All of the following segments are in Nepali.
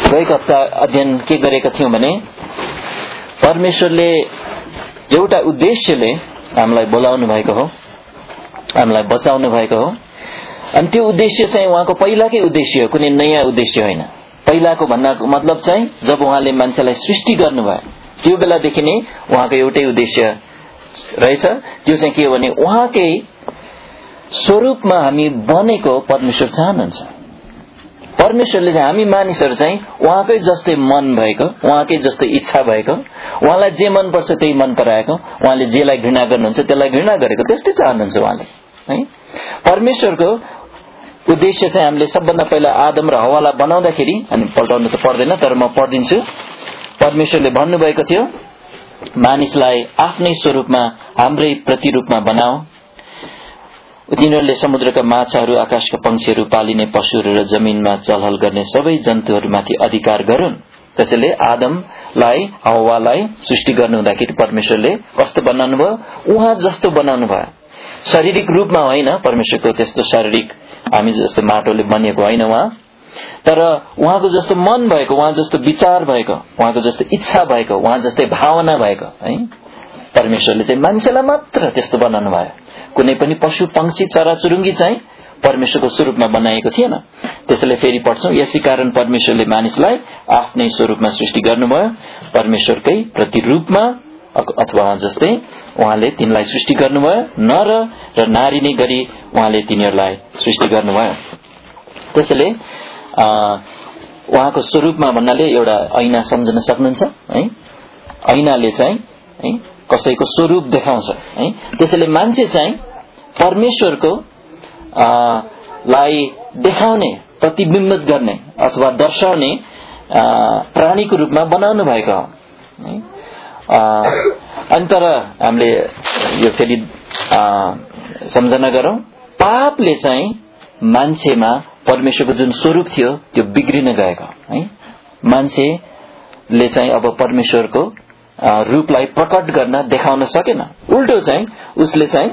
गएको हप्ता अध्ययन के गरेका थियौं भने परमेश्वरले एउटा उद्देश्यले हामीलाई बोलाउनु भएको हो, हामीलाई बचाउनु भएको हो। अनि त्यो उद्देश्य चाहिँ उहाँको पहिलाकै उद्देश्य हो, कुनै नयाँ उद्देश्य होइन। पहिलाको भन्नको मतलब चाहिँ जब उहाँले मान्छेलाई सृष्टि गर्नुभयो त्यो बेलादेखि नै उहाँको एउटै उद्देश्य रहेछ। त्यो चाहिँ के हो भने उहाँकै स्वरूपमा हामी बनेको परमेश्वर चाहनुहुन्छ। परमेश्वरले चाहिँ हामी मानिसहरू चाहिँ उहाँकै जस्तै मन भएको, उहाँकै जस्तै इच्छा भएको, उहाँलाई जे मन पर्छ त्यही मन पराएको, उहाँले जेलाई घृणा गर्नुहुन्छ त्यसलाई घृणा गरेको, त्यस्तै चाहनुहुन्छ उहाँले है। परमेश्वरको उद्देश्य चाहिँ हामीले सबभन्दा पहिला आदम र हव्वालाई बनाउँदाखेरि, अनि पल्टाउनु त पर्दैन तर म पढिदिन्छु। परमेश्वरले भन्नुभएको थियो मानिसलाई आफ्नै स्वरूपमा हाम्रै प्रतिरूपमा बनाऊ, तिनीहरूले समुद्रका माछाहरू, आकाशका पंक्षीहरू, पालिने पशुहरू र जमिनमा चलहल गर्ने सबै जन्तुहरूमाथि अधिकार गरून्। त्यसैले आदमलाई हव्वालाई सृष्टि गर्नुहुँदाखेरि परमेश्वरले कस्तो बनाउनु भयो? उहाँ जस्तो बनाउनु भयो। शारीरिक रूपमा होइन, परमेश्वरको त्यस्तो शारीरिक हामी जस्तो माटोले बनिएको होइन उहाँ, तर उहाँको जस्तो मन भएको, उहाँ जस्तो विचार भएको, उहाँको जस्तो इच्छा भएको, उहाँ जस्तै भावना भएको है। परमेश्वरले चाहिँ मान्छेलाई मात्र त्यस्तो बनाउनु भयो। कुनै पनि पशु पंक्षी चराचुरुङ्गी चाहिँ परमेश्वरको स्वरूपमा बनाएको थिएन। त्यसैले फेरि पढ्छौं, यसै कारण परमेश्वरले मानिसलाई आफ्नै स्वरूपमा सृष्टि गर्नुभयो, परमेश्वरकै प्रतिरूपमा अथवा जस्तै उहाँले तिनलाई सृष्टि गर्नुभयो। नर र नारी नै गरी उहाँले तिनीहरूलाई सृष्टि गर्नुभयो। त्यसैले उहाँको स्वरूपमा भन्नाले एउटा ऐना सम्झन सक्नुहुन्छ है। ऐनाले चाहिँ है कसैको स्वरूप देखाउँछ है। त्यसैले मान्छे चाहिँ परमेश्वरको लाई देखाउने, प्रतिबिम्बित गर्ने अथवा दर्शाउने प्राणीको रूपमा बनाउनु भएको हो है। अनि तर हामीले यो फेरि सम्झना गरौं, पापले चाहिँ मान्छेमा परमेश्वरको जुन स्वरूप थियो त्यो बिग्रिन गएको है। मान्छेले चाहिँ अब परमेश्वरको रूपलाई प्रकट गर्न देखाउन सकेन। उल्टो चाहिँ उसले चाहिँ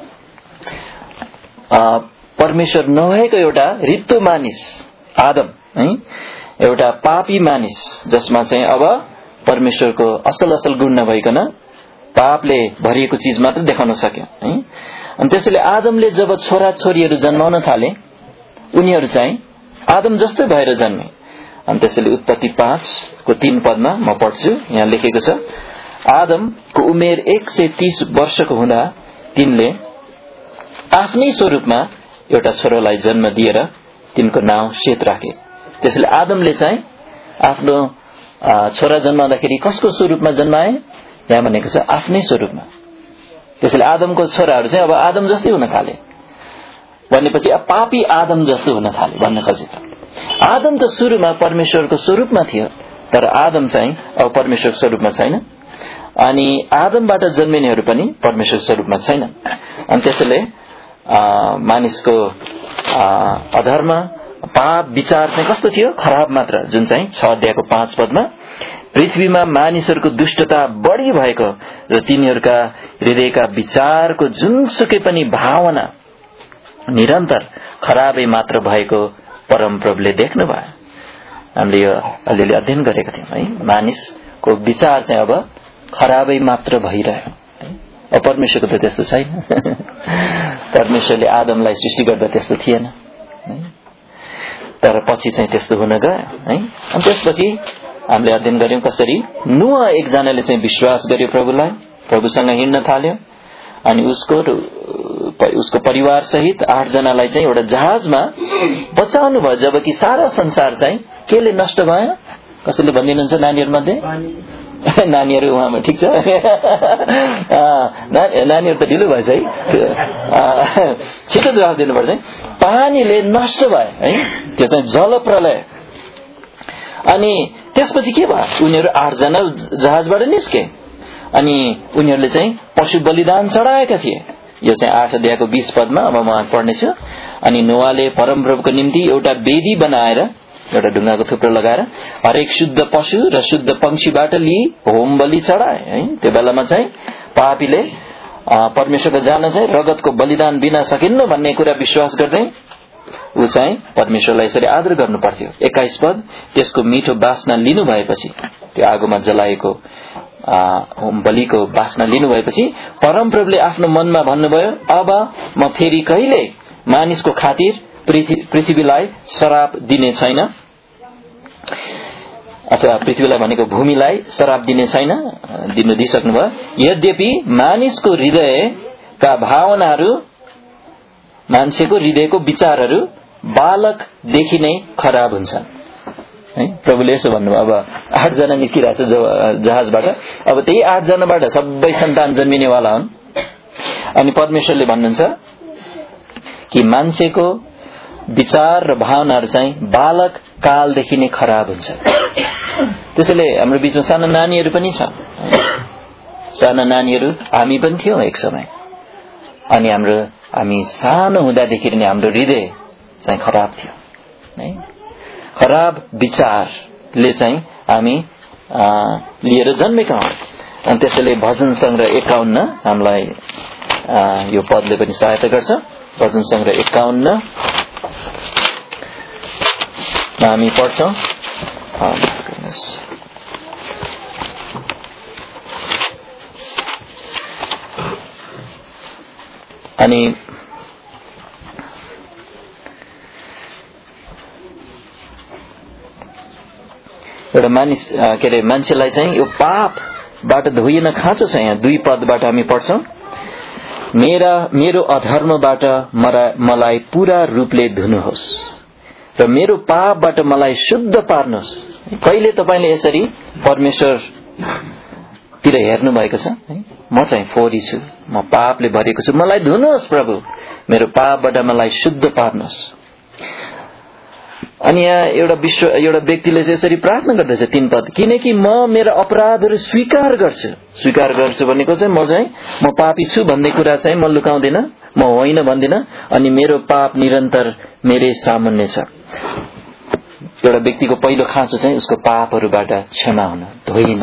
परमेश्वर नभएको एउटा रित्तो मानिस आदम है, एउटा पापी मानिस जसमा चाहिँ अब परमेश्वरको असल असल गुण नभइकन पापले भरिएको चीज मात्र देखाउन सक्यो है। अनि त्यसैले आदमले जब छोरा छोरीहरू जन्माउन थाले उनीहरू चाहिँ आदम जस्तै भएर जन्मे। अनि त्यसैले उत्पत्ति 5 को 3 पदमा म पढ्छु, यहाँ लेखेको छ, आदमको उमेर 130 वर्षको हुँदा तिनले आफ्नै स्वरूपमा एउटा छोरालाई जन्म दिएर तिनको नाउँ सेत राखे। त्यसैले आदमले चाहिँ आफ्नो छोरा जन्माउँदाखेरि कसको स्वरूपमा जन्माए? यहाँ भनेको छ आफ्नै स्वरूपमा। त्यसैले आदमको छोराहरू चाहिँ अब आदम जस्तै हुन थाले भनेपछि अब पापी आदम जस्तो हुन थाले भन्न खोजेको। आदम त सुरुमा परमेश्वरको स्वरूपमा थियो, तर आदम चाहिँ अब परमेश्वरको स्वरूपमा छैन, अनि आदमबाट जन्मिनेहरू पनि परमेश्वरको स्वरूपमा छैन। अनि त्यसैले मानिसको अधर्म, पाप, विचार चाहिँ कस्तो थियो? खराब मात्र। जुन चाहिँ 6 अध्यायको 5 पदमा, पृथ्वीमा मानिसहरूको दुष्टता बढी भएको र तिनीहरूका हृदयका विचारको जुनसुकै पनि भावना निरन्तर खराबै मात्र भएको परमप्रभुले देख्नुभयो। हामीले यो अलिअलि अध्ययन गरेका थियौं है। मानिसको विचार चाहिँ अब खराबै मात्र भइरह्यो। अब परमेश्वरको त त्यस्तो छैन। परमेश्वरले आदमलाई सृष्टि गर्दा त्यस्तो थिएन है, तर पछि चाहिँ त्यस्तो हुन गयो है। अनि त्यसपछि हामीले अध्ययन गर्यौं कसरी नोआ एकजनाले चाहिँ विश्वास गर्यो प्रभुलाई, प्रभुसँग हिँड्न थाल्यो, अनि उसको परिवार सहित 8 जनालाई चाहिँ एउटा जहाजमा बचाउनु भयो, जबकि सारा संसार चाहिँ केले नष्ट भयो? कसैले भनिदिनुहुन्छ नानीहरु मध्ये? नानीहरु उहाँमा ठिक छ। नानीहरु त ढिलो भएछ है, छिटो जवाफ दिनुपर्छ है। पानीले नष्ट भयो है, त्यो चाहिँ जलप्रलय। अनि त्यसपछि के भयो? उनीहरु 8 जना जहाजबाट निस्के, अनि उनीहरुले चाहिँ पशु बलिदान चढाएका थिए। यो चाहिँ 8 अध्यायको 20 पदमा अब म पढ्नेछु। अनि नोआले परमप्रभुको निम्ति एउटा वेदी बनाएर, एउटा ढुङ्गाको थुप्रो लगाएर हरेक शुद्ध पशु र शुद्ध पंक्षीबाट लिई होम बलि चढाए है। त्यो बेलामा चाहिँ पापीले परमेश्वरको जान चाहिँ रगतको बलिदान बिना सकिन्न भन्ने कुरा विश्वास गर्दै ऊ चाहिँ परमेश्वरलाई यसरी आदर गर्नु पर्थ्यो। 21 पद, त्यसको मिठो वासना लिनु भएपछि, त्यो आगोमा जलाएको होम बलिको वासना लिनु भएपछि परमप्रभुले आफ्नो मनमा भन्नुभयो, अब म फेरि कहिले मानिसको खातिर पृथ्वीलाई श्राप दिने छैन, अथवा पृथ्वीलाई भनेको भूमिलाई श्राप दिने छैन, दिइसक्नुभयो। यद्यपि मानिसको हृदयका भावनाहरू, मान्छेको हृदयको विचारहरू बालकदेखि नै खराब हुन्छन्। है, प्रभुले यसो भन्नुभयो। अब 8 जना निस्किरहेको छ जहाजबाट, अब त्यही 8 जनाबाट सबै सन्तान जन्मिनेवाला हुन्। अनि परमेश्वरले भन्नुहुन्छ कि मान्छेको विचार र भावनाहरू चाहिँ बालक कालदेखि नै खराब हुन्छ। त्यसैले हाम्रो बीचमा साना नानीहरू पनि छ। साना नानीहरू हामी पनि थियौं एक समय। अनि हामी सानो हुँदादेखि नै हाम्रो हृदय चाहिँ खराब थियो। है, खराब विचारले चाहिँ हामी लिएर जन्मेका हौं। अनि त्यसैले भजन संग्रह 51 हामीलाई यो पदले पनि सहायता गर्छ। भजन संग्रह 51 हामी पढ्छौं। अनि एउटा मान्छेलाई चाहिँ यो पापबाट धोइन खाँचो छ। यहाँ 2 पदबाट हामी पढ्छौं, मेरो अधर्मबाट मलाई पूरा रूपले धुनुहोस् र मेरो पापबाट मलाई शुद्ध पार्नुहोस्। कहिले तपाईले यसरी परमेश्वरतिर हेर्नु भएको छ? म चाहिँ फोहोरी छु, म पापले भरेको छु, मलाई धुनुहोस् प्रभु, मेरो पापबाट मलाई शुद्ध पार्नुहोस्। अनि यहाँ एउटा व्यक्तिले चाहिँ यसरी प्रार्थना गर्दछ 3 पद, किनकि म मेरा अपराधहरू स्वीकार गर्छु भनेको चाहिँ म पापी छु भन्ने कुरा चाहिँ म लुकाउँदिन, म होइन भन्दिन, अनि मेरो पाप निरन्तर मेरै सामुन्ने छ। एउटा व्यक्तिको पहिलो खाँचो चाहिँ उसको पापहरूबाट क्षमा हुन, धोइन।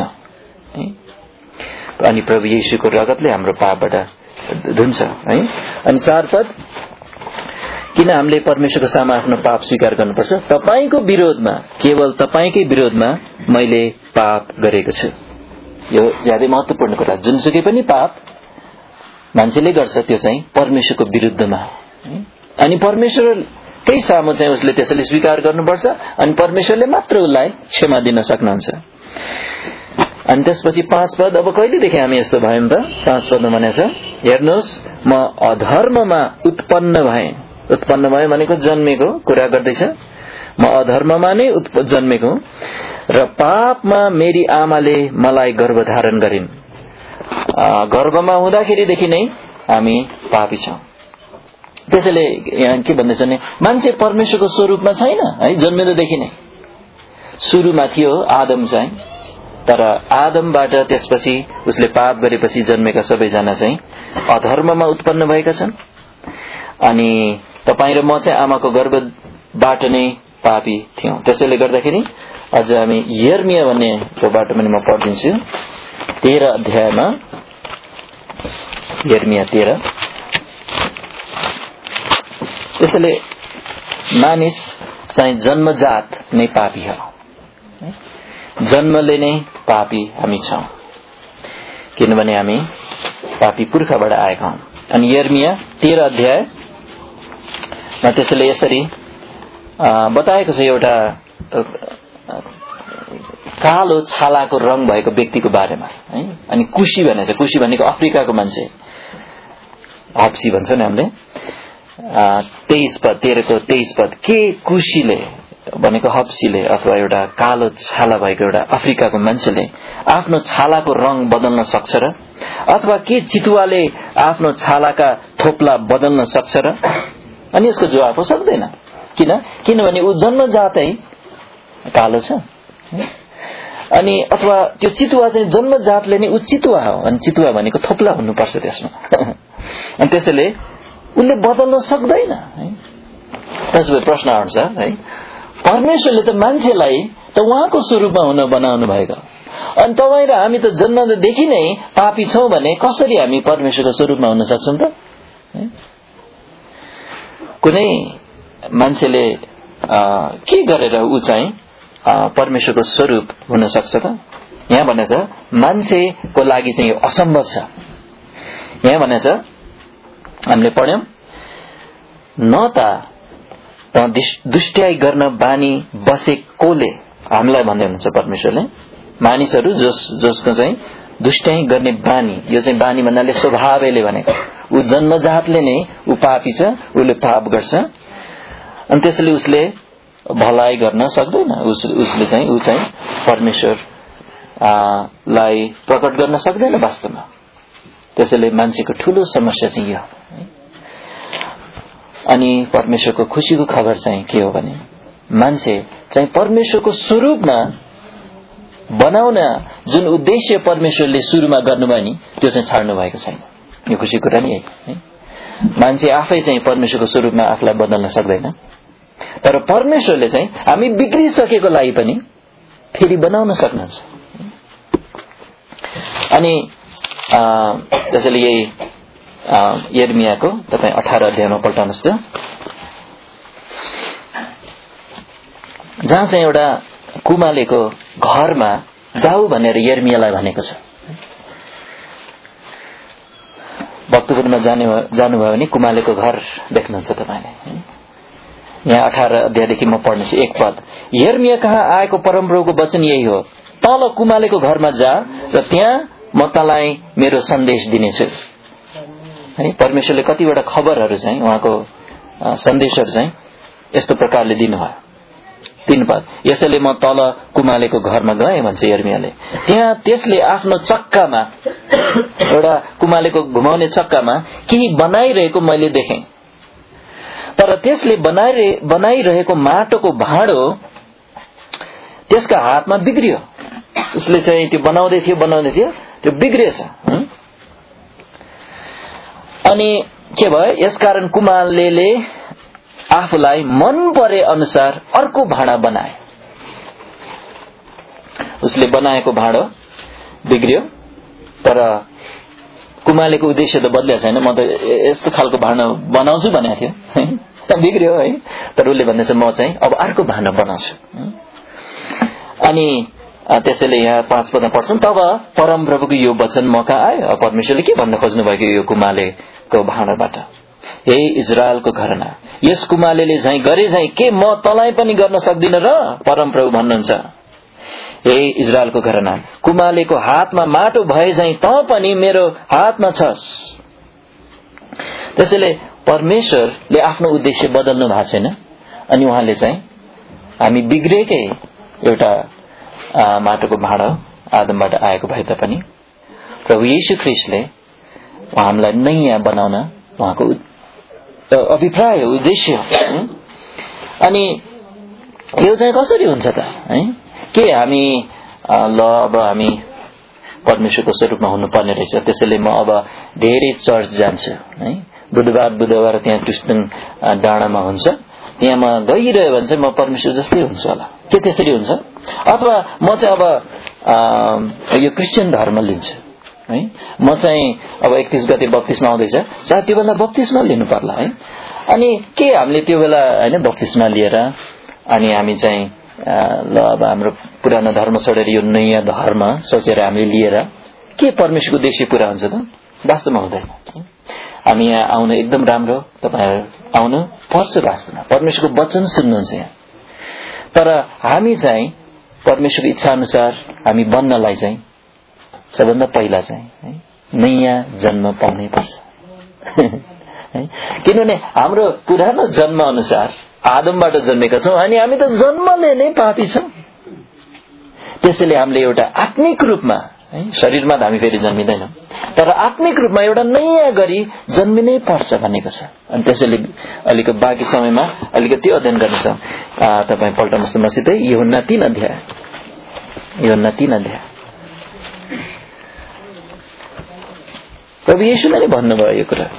अनि प्रभु येशूको रगतले हाम्रो पापबाट धुन्छ। है, अनि 4 पद, किन हामीले परमेश्वरको सामु आफ्नो पाप स्वीकार गर्नुपर्छ? तपाईको विरोधमा, केवल तपाईकै विरोधमा मैले पाप गरेको छु। यो ज्यादै महत्त्वपूर्ण कुरा। जुनसुकै पनि पाप मान्छेले गर्छ त्यो चाहिँ परमेश्वरको विरुद्धमा। अनि परमेश्वरकै सामु चाहिँ उसले त्यसैले स्वीकार गर्नुपर्छ, अनि परमेश्वरले मात्र उसलाई क्षमा दिन सक्नुहुन्छ। अनि त्यसपछि 5 पद, अब कहिलेदेखि हामी यस्तो भयौं त? 5 पदमा भनेको छ, हेर्नुहोस् म अधर्ममा उत्पन्न भएँ भनेको जन्मेको कुरा गर्दैछ। म अधर्ममा नै जन्मेको र पापमा मेरी आमाले मलाई गर्भधारण गरिन्। गर्भमा हुँदाखेरिदेखि नै हामी पापी छौं। त्यसैले यहाँ के भन्दैछ भने मान्छे परमेश्वरको स्वरूपमा छैन। है, जन्मिँदादेखि नै सुरुमा थियो आदम चाहिँ, तर आदमबाट त्यसपछि उसले पाप गरेपछि जन्मेका सबैजना चाहिँ अधर्ममा उत्पन्न भएका छन्। अनि तपाई र म चाहिँ आमाको गर्भबाट नै पापी थियौं। त्यसैले गर्दाखेरि अझ हामी यर्मिया भन्नेबाट पनि म पढ्दिन्छु। 13 अध्यायमा, यर्मिया 13। त्यसैले मानिस चाहिँ जन्मजात नै पापी हो। जन्मले नै पापी हामी छौं, किनभने हामी पापी पुर्खाबाट आएका हौं। अनि यर्मिया 13 अध्याय त्यसैले यसरी बताएको छ एउटा कालो छालाको रंग भएको व्यक्तिको बारेमा। है, अनि कुशी भनेको छ। कुशी भनेको अफ्रिकाको मान्छे, हप्सी भन्छ नि हामीले। 23 पद, 13 को 23 पद, के कुशीले भनेको हप्सीले अथवा एउटा कालो छाला भएको एउटा अफ्रिकाको मान्छेले आफ्नो छालाको रंग बदल्न सक्छ र? अथवा के चितुवाले आफ्नो छालाका थोप्ला बदल्न सक्छ र? अनि यसको जवाफ हो सक्दैन। किनभने ऊ जन्मजातै कालो छ। अनि अथवा त्यो चितुवा चाहिँ जन्मजातले नै ऊ चितुवा हो, अनि चितुवा भनेको थोप्ला हुनुपर्छ त्यसमा। अनि त्यसैले उसले बदल्न सक्दैन। त्यसैले प्रश्न आउँछ, है, परमेश्वरले त मान्छेलाई त उहाँको स्वरूपमा हुन बनाउनु भएको, अनि तपाई र हामी त जन्मदेखि नै पापी छौं भने कसरी हामी परमेश्वरको स्वरूपमा हुन सक्छौं त? कुनै मान्छेले के गरेर ऊ चाहिँ परमेश्वरको स्वरूप हुन सक्छ त? यहाँ भनेछ मान्छेको लागि चाहिँ यो असम्भव छ। यहाँ भनेछ हामीले पढ्यौं, न त दुष्ट्याइ गर्न बानी बसेकोले हामीलाई भन्दै हुनुहुन्छ परमेश्वरले, मानिसहरू जसको चाहिँ दुष्ट्याइ गर्ने बानी, यो चाहिँ बानी भन्नाले स्वभावले भनेको, ऊ जन्मजातले नै ऊ पापी छ, उसले पाप गर्छ, अनि त्यसले उसले भलाइ गर्न सक्दैन, उसले चाहिँ ऊ चाहिँ परमेश्वर लाई प्रकट गर्न सक्दैन वास्तवमा। त्यसैले मान्छेको ठूलो समस्या चाहिँ यो। अनि परमेश्वरको खुशीको खबर चाहिँ के हो भने मान्छे चाहिँ परमेश्वरको स्वरूपमा बनाउन जुन उद्देश्य परमेश्वरले सुरुमा गर्नुभयो नि त्यो चाहिँ छाड्नु भएको छैन। यो खुशीको कुरा नि है। मान्छे आफै चाहिँ परमेश्वरको स्वरूपमा आफूलाई बदल्न सक्दैन, तर परमेश्वरले चाहिँ हामी बिग्रिसकेको लागि पनि फेरि बनाउन सक्नुहुन्छ। अनि त्यसैले यही यिर्मियाको तपाई 18 अध्यायमा पल्टाउनुस् त, जहाँ चाहिँ एउटा कुमालेको घरमा जाऊ भनेर यिर्मियालाई भनेको छ। भक्तपुरमा जानुभयो भने कुमालेको घर देख्नुहुन्छ तपाईले। यहाँ 18 अध्यायदेखि म पढ्नेछु एक पद। यिर्मिया कहाँ आएको परमप्रभुको वचन यही हो, तल कुमालेको घरमा जा र त्यहाँ म तँलाई मेरो सन्देश दिनेछु। है, परमेश्वरले कतिवटा खबरहरू चाहिँ उहाँको सन्देशहरू चाहिँ यस्तो प्रकारले दिनुभयो। 3 पद, यसैले म तल कुमालेको घरमा गएँ भन्छ यिर्मियाले। त्यहाँ त्यसले आफ्नो चक्कामा, एउटा कुमालेको घुमाउने चक्कामा केही बनाइरहेको मैले देखेँ, तर त्यसले बनाइरहेको माटोको भाँडो त्यसका हातमा बिग्रियो। उसले चाहिँ त्यो बनाउँदै थियो त्यो बिग्रेछ। अनि के भयो, यसकारण कुमालेले आफूलाई मन परे अनुसार अर्को भाँडा बनाए। उसले बनाएको भाँडो बिग्रियो, तर कुमालेको उद्देश्य त बदलेको छैन। म त यस्तो खालको भाँडो बनाउँछु भनेको थियो, बिग्रियो है। तर उसले भन्दैछ म चाहिँ अब अर्को भाँडो बनाउँछु। अनि त्यसैले यहाँ 5 पदमा पढ्छौं, तब परमप्रभुको यो वचन म कहाँ आयो। परमेश्वरले के भन्न खोज्नु भएको यो कुमालेको भाँडाबाट, हे इजरायलको घरना, यस कुमालेले झैं गरे झैं के म तँलाई पनि गर्न सक्दिन र? परमप्रभु भन्नुहुन्छ, हे इजरायलको घरना, कुमालेको हातमा माटो भए झैं तँ पनि मेरो हातमा छस्। त्यसैले परमेश्वरले आफ्नो उद्देश्य बदल्नु भएको छैन। अनि उहाँले चाहिँ हामी बिग्रेकै एउटा माटोको भाँडो आदमबाट आएको भए तापनि प्रभु येशू ख्रीष्टले हामीलाई नयाँ बनाउन उहाँको अभिप्राय, उद्देश्य। अनि यो चाहिँ कसरी हुन्छ त है? के हामी अब हामी परमेश्वरको स्वरूपमा हुनुपर्ने रहेछ, त्यसैले म अब धेरै चर्च जान्छु है, बुधबार त्यहाँ ट्युस्टन डाँडामा हुन्छ, त्यहाँ म गइरह्यो भने चाहिँ म परमेश्वर जस्तै हुन्छ होला, के त्यसरी हुन्छ? अथवा म चाहिँ अब यो क्रिस्चियन धर्म लिन्छु है, म चाहिँ अब 31 गते बप्तिस्मा आउँदैछ, सायद त्यो बेला बप्तिस्मा लिनु पर्ला है। अनि के हामीले त्यो बेला हैन बप्तिस्मा लिएर अनि हामी चाहिँ ल अब हाम्रो पुरानो धर्म छोडेर यो नयाँ धर्म सोचेर हामीले लिएर के परमेश्वरको उद्देश्य पूरा हुन्छ त? वास्तवमा हुँदैन। हामी यहाँ आउनु एकदम राम्रो, तपाईहरु आउनु पर्छ वास्तवमा, परमेश्वरको वचन सुन्नुहुन्छ यहाँ। तर हामी चाहिँ परमेश्वरको इच्छा अनुसार हामी बन्नलाई चाहिँ सबभन्दा पहिला चाहिँ नयाँ जन्म पाउनै पर्छ। किनभने हाम्रो पुरानो जन्म अनुसार आदमबाट जन्मेका छौं अनि हामी त जन्मले नै पापी छौं। त्यसैले हामीले एउटा आत्मिक रूपमा शरीरमा त हामी फेरि जन्मिदैनौं, तर आत्मिक रूपमा एउटा नयाँ गरी जन्मिनै पर्छ भनेको छ। अनि त्यसैले अलिक बाँकी समयमा अलिकति अध्ययन गर्नेछ। तपाई पल्टाउनुस् त मसितै यूहन्ना 3 अध्याय। यूहन्ना 3 अध्याय। प्रभु येशूले नै भन्नुभयो यो कुरा।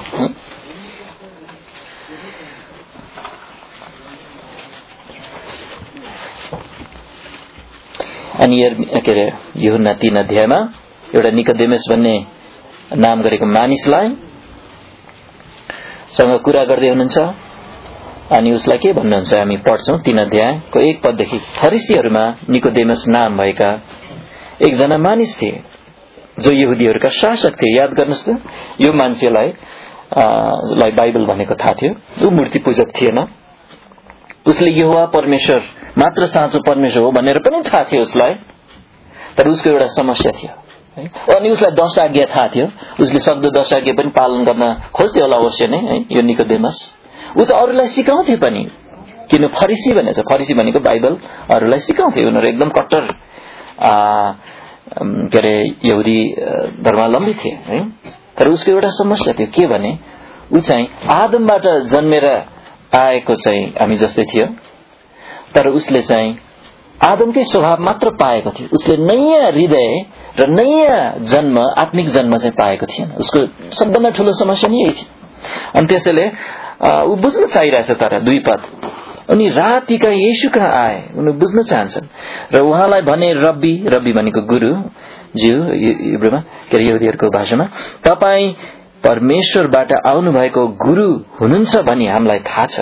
अनि यूहन्ना 3 अध्यायमा एउटा निकोदेमस भन्ने नाम गरेको मानिसलाई सँग कुरा गर्दै हुनुहुन्छ। अनि उसलाई के भन्नुहुन्छ हामी पढ्छौं 3 अध्यायको 1 पददेखि। फरिसीहरूमा निकोदेमस नाम भएका एकजना मानिस थिए जो यहुदीहरूका शासक थिए। याद गर्नुस् त, यो मान्छेलाई बाइबल भनेको थाहा थियो। ऊ मूर्ति पूजक थिएन। उसले यहोवा परमेश्वर मात्र साँचो परमेश्वर हो भनेर पनि थाहा थियो उसलाई। तर उसको एउटा समस्या थियो अनि उसलाई 10 आज्ञा थाहा थियो। उसले सक्दो 10 आज्ञा पनि पालन गर्न खोज्थ्यो होला अवश्य नै है। यो निकोदेमस ऊ त अरूलाई सिकाउँथे पनि, किन फरिसी भनेछ। फरिसी भनेको बाइबल अरूलाई सिकाउँथे। उनीहरू एकदम कट्टर के अरे यहुदी धर्मावलम्बी थिए है। तर उसको एउटा समस्या थियो के भने ऊ चाहिँ आदमबाट जन्मेर आएको चाहिँ हामी जस्तै थियो। तर उसले चाहिँ आदमकै स्वभाव मात्र पाएको थियो। उसले नयाँ हृदय र नयाँ जन्म, आत्मिक जन्म चाहिँ पाएको थिएन। उसको सबभन्दा ठूलो समस्या नै यही थियो। अनि त्यसैले ऊ बुझ्न चाहिरहेछ। तर 2 पद, उनी रातिका येशू कहाँ आए, उनी बुझ्न चाहन्छन् र उहाँलाई भने रब्बी, रब्बी भनेको गुरु ज्यू हिब्रूमा के अरे यहुदीहरूको भाषामा, तपाईँ परमेश्वरबाट आउनु भएको गुरु हुनुहुन्छ भनी हामीलाई थाहा छ।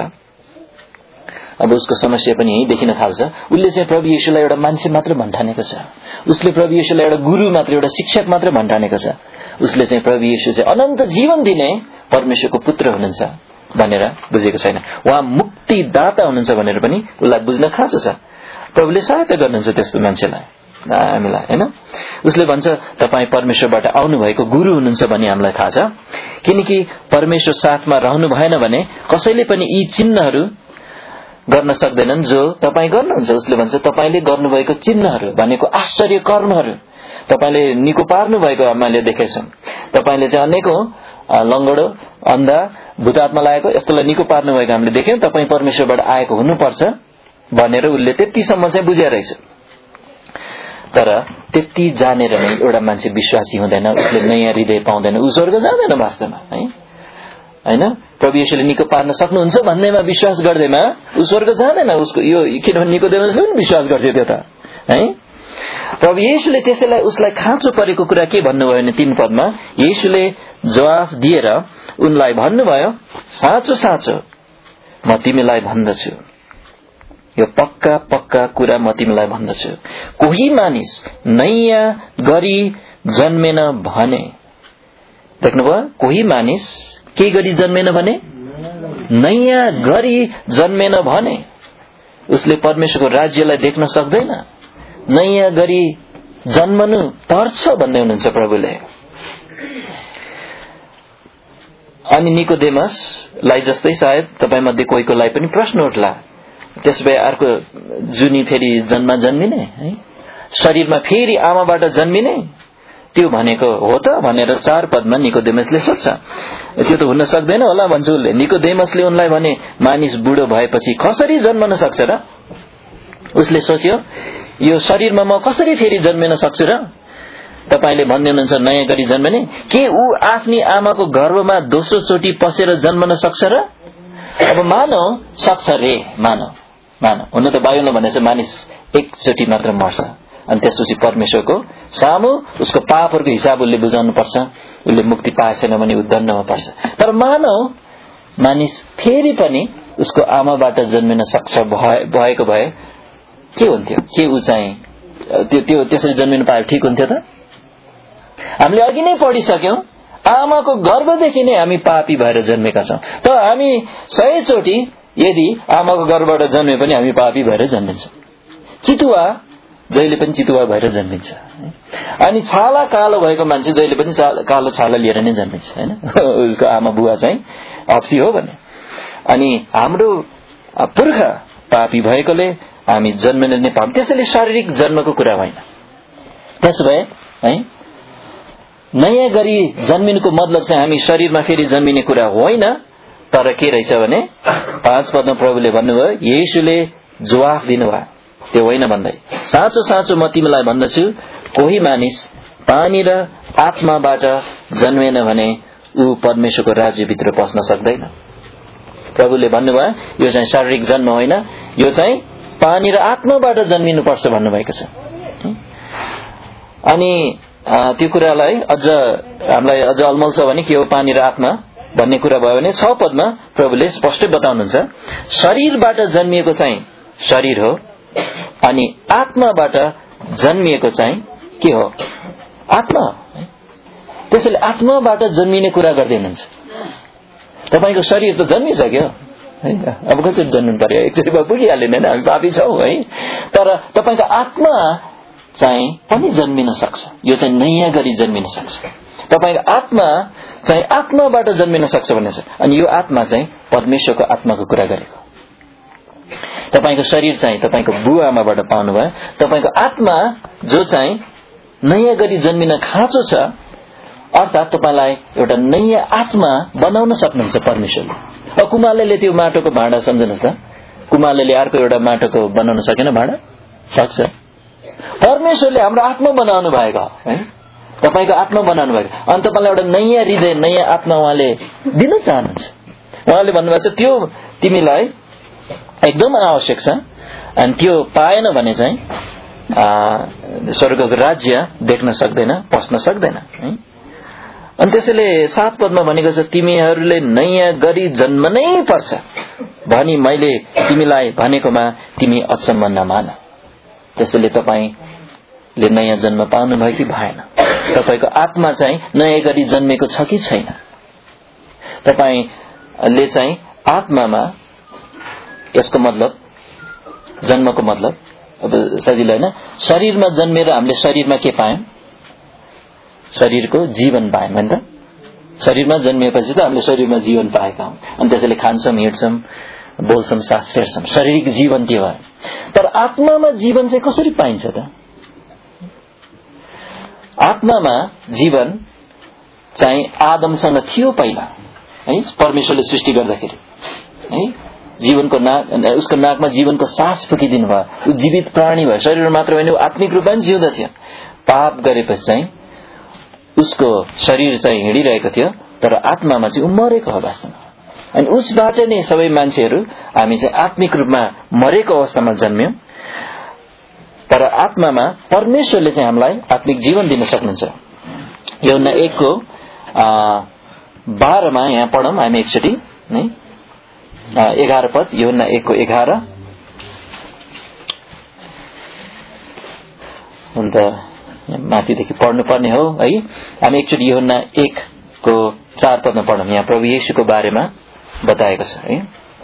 अब उसको समस्या पनि यही देखिन थाल्छ। उसले चाहिँ प्रभु येशूलाई एउटा मान्छे मात्र भन्ठानेको छ। उसले प्रभु येशूलाई एउटा गुरु मात्र, एउटा शिक्षक मात्र भन्ठानेको छ। उसले चाहिँ प्रभु येशू चाहिँ अनन्त जीवन दिने परमेश्वरको पुत्र हुनुहुन्छ भनेर बुझेको छैन। उहाँ मुक्तिदाता हुनुहुन्छ भनेर पनि उसलाई बुझ्न खाँचो छ। प्रभुले सहायता गर्नुहुन्छ त्यस्तो मान्छेलाई, हामीलाई हैन। उसले भन्छ तपाईँ परमेश्वरबाट आउनु भएको गुरु हुनुहुन्छ भन्ने हामीलाई थाहा छ, किनकि परमेश्वर साथमा रहनु भएन भने कसैले पनि यी चिन्हहरू गर्न सक्दैनन् जो तपाईँ गर्नुहुन्छ। उसले भन्छ तपाईले गर्नुभएको चिन्हहरू भनेको आश्चर्य कर्महरू, तपाईले निको पार्नु भएको हामीले देखेछौं। तपाईले चाहिँ अनेकौं लंगडो, अन्धा, भूतआत्मा लागेको यस्तोलाई निको पार्नु भएको हामीले देख्यौं। तपाईँ परमेश्वरबाट आएको हुनुपर्छ भनेर उसले त्यतिसम्म चाहिँ बुझेर रहेछ। तर त्यति जानेर नै एउटा मान्छे विश्वासी हुँदैन, उसले नयाँ हृदय पाउँदैन, उ स्वर्ग जाँदैन वास्तवमा है। हैन, प्रभु येशूले निको पार्न सक्नुहुन्छ भन्नेमा विश्वास गर्दैमा उ स्वर्ग जाँदैन। उसको यो किनभने निकोदेमसले पनि विश्वास गर्थ्यो त्यो त है। प्रभु येशूले त्यसैलाई उसलाई खाँचो परेको कुरा के भन्नुभयो भने 3 पदमा, येशूले जवाफ दिएर उनलाई भन्नुभयो, साँचो साँचो म तिमीलाई भन्दछु, यो पक्का पक्का कुरा म तिमीलाई भन्दछु, कोही मानिस नयाँ गरी जन्मेन भने, देख्नुभयो, कोही मानिस के गरी जन्मेन भने, नयाँ गरी जन्मेन भने उसले परमेश्वरको राज्यलाई देख्न सक्दैन। नयाँ गरी जन्मनु पर्छ भन्दै हुनुहुन्छ प्रभुले। अनि निकोदेमसलाई जस्तै सायद तपाईँ मध्ये कोहीकोलाई पनि प्रश्न उठ्ला, त्यसभए अर्को जुनी फेरि जन्मिने है, शरीरमा फेरि आमाबाट जन्मिने, त्यो भनेको हो त भनेर 4 पदमा निकोदेमसले सोध्छ। त्यो त हुन सक्दैन होला भन्छ उसले। निकोदेमसले उनलाई भने, मानिस बुढो भएपछि कसरी जन्मन सक्छ र? उसले सोच्यो, यो शरीरमा म कसरी फेरि जन्मिन सक्छु र? तपाईले भन्दै हुनुहुन्छ नयाँ गरी जन्मने, के ऊ आफ्नी आमाको गर्भमा दोस्रो चोटि पसेर जन्मन सक्छ र? अब मानौ सक्छ रे, मानौ हुन त बाइबलमा भनेछ मानिस एकचोटि मात्र मर्छ अनि त्यसपछि परमेश्वरको सामु उसको पापहरूको हिसाब उसले बुझाउनु पर्छ। उसले मुक्ति पाएछैन भने उ दण्डमा पर्छ। तर मानौ मानिस फेरि पनि उसको आमाबाट जन्मिन सक्छ भएको भए के हुन्थ्यो? के उ चाहिँ त्यो त्यसरी जन्मिनु पाए ठीक हुन्थ्यो त? हामीले अघि नै पढिसक्यौं, आमाको गर्भदेखि नै हामी पापी भएर जन्मेका छौं। त हामी 100 चोटि यदि आमाको गर्भबाट जन्मे पनि हामी पापी भएर जन्मिन्छौं। चितुवा जहिले पनि चितुवा भएर जन्मिन्छ। अनि छाला कालो भएको मान्छे जहिले पनि कालो छाला लिएर नै जन्मिन्छ हैन। उसको आमा बुवा चाहिँ अप्सी हो भने। अनि हाम्रो पुर्खा पापी भएकोले हामी जन्मिन नै पाऊँ। त्यसैले शारीरिक जन्मको कुरा होइन। त्यसभए है नयाँ गरी जन्मिनुको मतलब चाहिँ हामी शरीरमा फेरि जन्मिने कुरा होइन। तर के रहेछ भने 5 पदमा प्रभुले भन्नुभयो, येशूले जवाफ दिनुभयो त्यो होइन भन्दै, साँचो साँचो म तिमीलाई भन्दछु, कोही मानिस पानी र आत्माबाट जन्मेन भने ऊ परमेश्वरको राज्यभित्र पस्न सक्दैन। प्रभुले भन्नुभयो यो चाहिँ शारीरिक जन्म होइन, यो चाहिँ पानी र आत्माबाट जन्मिनुपर्छ भन्नुभएको छ। अनि त्यो कुरालाई हामीलाई अझ अलमल छ भने के हो पानी र आत्मा? भन्ने कुरा भयो भने 6 पदमा प्रभुले स्पष्टै बताउनुहुन्छ शरीरबाट जन्मिएको चाहिँ शरीर हो अनि आत्माबाट जन्मिएको चाहिँ के हो आत्मा हो। त्यसैले आत्माबाट जन्मिने कुरा गर्दै हुनुहुन्छ। तपाईको शरीर त जन्मिसक्यो हैन, अब कसरी जन्मिनु पर्यो, एकचोटिमा पुगिहाल्यो नि, हामी पापी छौं है। तर तपाईको आत्मा चाहिँ पनि जन्मिन सक्छ, यो चाहिँ नयाँ गरी जन्मिन सक्छ। तपाईको आत्मा चाहिँ आत्माबाट जन्मिन सक्छ भन्ने छ। अनि यो आत्मा चाहिँ परमेश्वरको आत्माको कुरा गरेको। तपाईको शरीर चाहिँ तपाईको बुवा आमाबाट पाउनु भयो, तपाईको आत्मा जो चाहिँ नयाँ गरी जन्मिन खाँचो छ, अर्थात तपाईलाई एउटा नयाँ आत्मा बनाउन सक्नुहुन्छ परमेश्वरले। अब कुमालेले त्यो माटोको भाँडा सम्झनुस् त, कुमालेले अर्को एउटा माटोको बनाउन सकेन भाँडा? सक्छ। परमेश्वरले हाम्रो आत्मा बनाउनु भएको है, तपाईको आत्मा बनाउनु भएको। अनि तपाईलाई एउटा नयाँ हृदय नयाँ आत्मा उहाँले दिन चाहनुहुन्छ। उहाँले भन्नुभएको छ त्यो तिमीलाई एकदम आवश्यक छ, अनि त्यो पाएन भने चाहिँ स्वर्गको राज्य देख्न सक्दैन, पस्न सक्दैन है। अनि त्यसैले 7 पदमा भनेको छ तिमीहरूले नयाँ गरी जन्मनै पर्छ भनी मैले तिमीलाई भनेकोमा तिमी अचम्म नमान। त्यसैले तपाईले नयाँ जन्म पाउनु भयो कि भएन? तपाईको आत्मा चाहिँ नयाँ गरी जन्मेको छ कि छैन? तपाईले चाहिँ आत्मामा, यसको मतलब जन्मको मतलब अब सजिलो हैन, शरीरमा जन्मेर हामीले शरीरमा के पायौं? शरीरको जीवन पायौं हैन त। शरीरमा जन्मिएपछि त हामीले शरीरमा जीवन पाएका हौं, अनि त्यसैले खान्छौं, हिँड्छौं, बोल्छौं, सास फेर्छौं, शारीरिक जीवन त्यो भयो। तर आत्मामा जीवन चाहिँ कसरी पाइन्छ त? आत्मामा जीवन चाहिँ आदमसँग थियो पहिला है, परमेश्वरले सृष्टि गर्दाखेरि है। जीवनको नाक, उसको नाकमा जीवनको सास फुकिदिनु भयो, ऊ जीवित प्राणी भयो। शरीरमा मात्र होइन, ऊ आत्मिक रूपमा पनि जिउँदथ्यो। पाप गरेपछि चाहिँ उसको शरीर चाहिँ हिँडिरहेको थियो, तर आत्मामा चाहिँ ऊ मरेको हो वास्तवमा। अनि उसबाट नै सबै मान्छेहरू हामी चाहिँ आत्मिक रूपमा मरेको अवस्थामा जन्म्यौं। तर आत्मामा परमेश्वरले चाहिँ हामीलाई आत्मिक जीवन दिन सक्नुहुन्छ। यूहन्ना 1 को 12 मा यहाँ पढौं हामी एकचोटि नै। 11 पद, यूहन्ना 1 को 11। अन्त माथिदेखि पढ्नुपर्ने हो है। हामी एकचोटि यूहन्ना 1 को 4 पदमा पढौं। यहाँ प्रभु येशूको बारेमा बताएको छ है।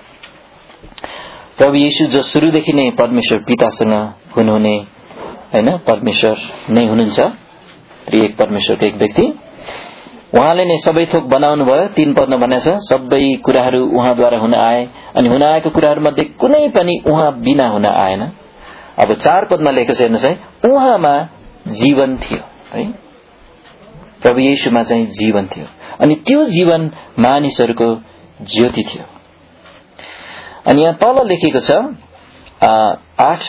प्रभु येशू जो सुरुदेखि नै परमेश्वर पितासँग हुनुहुने हैन, परमेश्वर नै हुनुहुन्छ, त्रिएक परमेश्वरको एक व्यक्ति, उहाँले नै सबै थोक बनाउनु भयो। 3 पदमा भनेको छ सबै कुराहरू उहाँद्वारा हुन आए, अनि हुन आएको कुराहरू मध्ये कुनै पनि उहाँ बिना हुन आएन। अब 4 पदमा लेखेको छ हेर्नुस् है, उहाँमा जीवन थियो है। प्रभु येशूमा चाहिँ जीवन थियो, अनि त्यो जीवन मानिसहरूको ज्योति थियो। अनि यहाँ तल लेखेको छ 8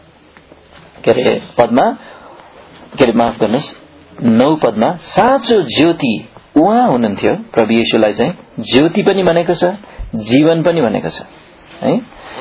पदमा, माफ गर्नुहोस्, 9 पदमा साँचो ज्योति उहाँ हुनुहुन्थ्यो। प्रभु येशूलाई चाहिँ ज्योति पनि भनेको छ, जीवन पनि भनेको छ है।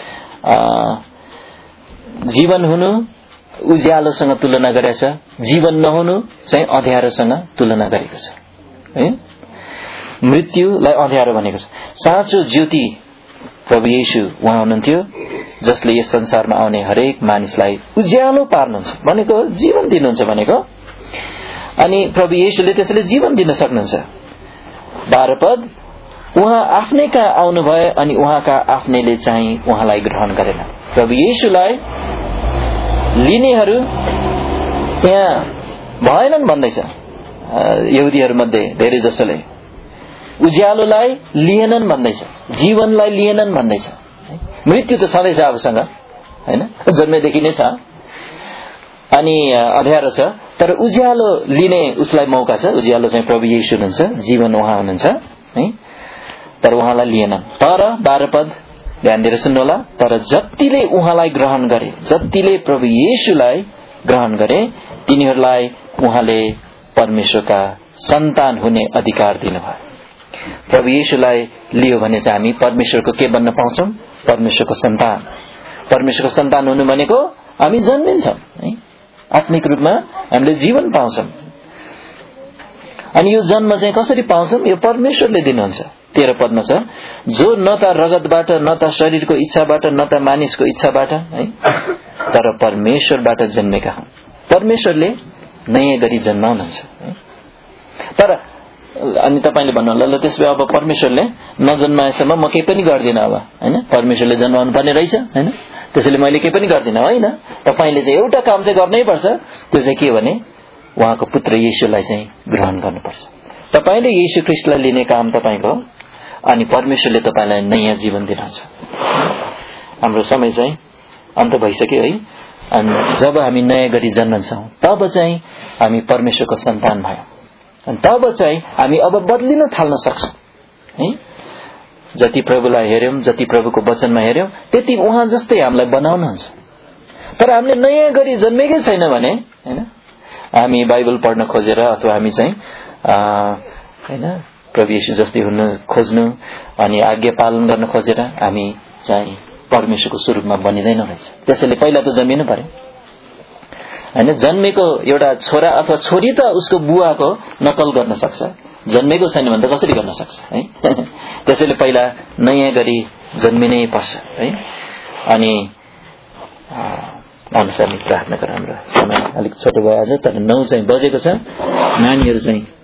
जीवन हुनु उज्यालोसँग तुलना गरेको छ, जीवन नहुनु चाहिँ अँध्यारोसँग तुलना गरेको छ है। मृत्युलाई अँध्यारो भनेको छ। साँचो ज्योति प्रभु येशू उहाँ हुनुहुन्थ्यो, जसले यस संसारमा आउने हरेक मानिसलाई उज्यालो पार्नुहुन्छ भनेको, जीवन दिनुहुन्छ भनेको। अनि प्रभु येशूले त्यसैले जीवन दिन सक्नुहुन्छ। 12 पद, उहाँ आफ्नै कहाँ आउनुभयो अनि उहाँका आफ्नैले चाहिँ उहाँलाई ग्रहण गरेन। प्रभु येशूलाई लिनेहरू त्यहाँ भएनन् भन्दैछ यहुदीहरू मध्ये धेरै जसोले। उज्यालोलाई लिएनन् भन्दैछ, जीवनलाई लिएनन् भन्दैछ। मृत्यु त छँदैछ आफूसँग हैन, जन्मेदेखि नै छ, अनि अँध्यारो छ, तर उज्यालो लिने उसलाई मौका छ। उज्यालो चाहिँ प्रभु येशू हुनुहुन्छ, जीवन उहाँ हुनुहुन्छ है, तर उहाँलाई लिएनन्। तर 12 पद ध्यान दिएर सुन्नुहोला, तर जतिले उहाँलाई ग्रहण गरे, जतिले प्रभु येशूलाई ग्रहण गरे, तिनीहरूलाई उहाँले परमेश्वरका सन्तान हुने अधिकार दिनुभयो। प्रभु येशूलाई लियो भने चाहिँ हामी परमेश्वरको के बन्न पाउँछौं? परमेश्वरको सन्तान। परमेश्वरको सन्तान हुनु भनेको हामी जन्मिन्छौं है, आत्मिक रूपमा हामीले जीवन पाउँछौं। अनि यो जन्म चाहिँ कसरी पाउँछौं? यो परमेश्वरले दिनुहुन्छ 13 पदमा छ, जो न त रगतबाट न त शरीरको इच्छाबाट न त मानिसको इच्छाबाट है, तर परमेश्वरबाट जन्मेका हुन्। परमेश्वरले नयाँ गरी जन्माउनुहुन्छ है। तर अनि तपाईले भन्नुहुन्छ ल त्यसो भए अब परमेश्वरले नजन्माएसम्म म केही पनि गर्दिन अब हैन, परमेश्वरले जन्माउनु पर्ने रहेछ हैन, त्यसैले मैले केही पनि गर्दिन। होइन, तपाईले चाहिँ एउटा काम चाहिँ गर्नै पर्छ। त्यो चाहिँ के भने उहाँको पुत्र येशूलाई चाहिँ ग्रहण गर्नुपर्छ। तपाईले येशू ख्रीष्टलाई लिने काम तपाईको हो, अनि परमेश्वरले तपाईलाई नयाँ जीवन दिनुहुन्छ। हाम्रो समय चाहिँ अन्त भइसक्यो है। अनि जब हामी नयाँ गरी जन्मन्छौं तब चाहिँ हामी परमेश्वरको सन्तान भयौं, अनि तब चाहिँ हामी अब बदलिन थाल्न सक्छौं है। जति प्रभुलाई हेर्यौं, जति प्रभुको वचनमा हेर्यौं, त्यति उहाँ जस्तै हामीलाई बनाउनुहुन्छ। तर हामीले नयाँ गरी जन्मेकै छैन भने हैन, हामी बाइबल पढ्न खोजेर अथवा हामी चाहिँ हैन प्रभु येशू जस्तै हुन खोज्नु अनि आज्ञा पालन गर्न खोजेर हामी चाहिँ परमेश्वरको स्वरूपमा बनिदैनौं रहेछ। त्यसैले पहिला त जन्मिनु पर्यो हैन। जन्मेको एउटा छोरा अथवा छोरी त उसको बुवाको नकल गर्न सक्छ, जन्मेको छैन भने त कसरी गर्न सक्छ है। त्यसैले पहिला नयाँ गरी जन्मिनै पर्छ है। अनि अनुसार प्रार्थना गर। हाम्रो समय अलिक छोटो भयो आज, तर 9 चाहिँ बजेको छ। नानीहरू चाहिँ